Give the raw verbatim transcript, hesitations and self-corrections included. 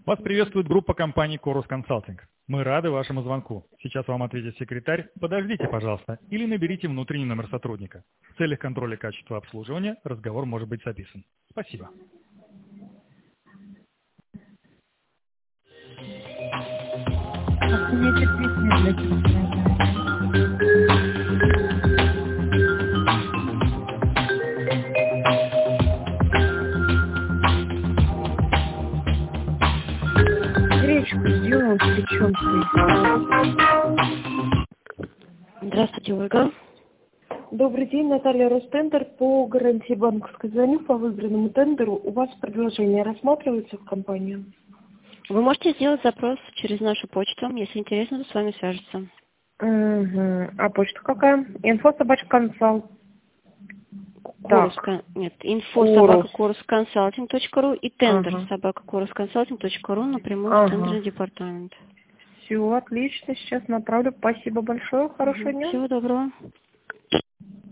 Вас приветствует группа компании Chorus Consulting. Мы рады вашему звонку. Сейчас вам ответит секретарь. Подождите, пожалуйста, или наберите внутренний номер сотрудника. В целях контроля качества обслуживания разговор может быть записан. Спасибо. Гречку сделаем с печенкой. Здравствуйте, Ольга. Добрый день, Наталья, Ростендер. По гарантии банковской звоню по выигранному тендеру. У вас предложение рассматривается в компании? Вы можете сделать запрос через нашу почту. Если интересно, то с вами свяжутся. Угу. А почта какая? Инфо собачка консалт. Корус, нет, инфо собака корус консалтинг точка ру и тендер ага. собака корус консалтинг точка ру напрямую ага. в тендерный департамент. Все, отлично. Сейчас направлю. Спасибо большое. Хорошего угу. дня. Всего доброго.